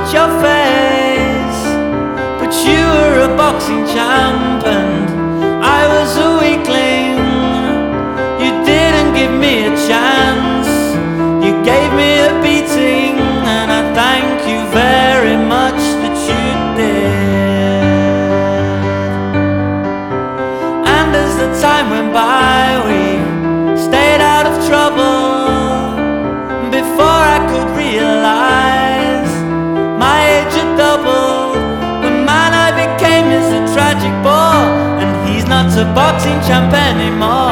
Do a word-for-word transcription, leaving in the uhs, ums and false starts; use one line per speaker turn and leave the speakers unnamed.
watch your face. But you were a boxing champ and I was a weakling. You didn't give me a chance, you gave me a beating, and I thank you very much that you did. And as the time went by, we stayed out of trouble. Before I could realize my age had doubled, the man I became is a tragic bore, and he's not a boxing champ anymore.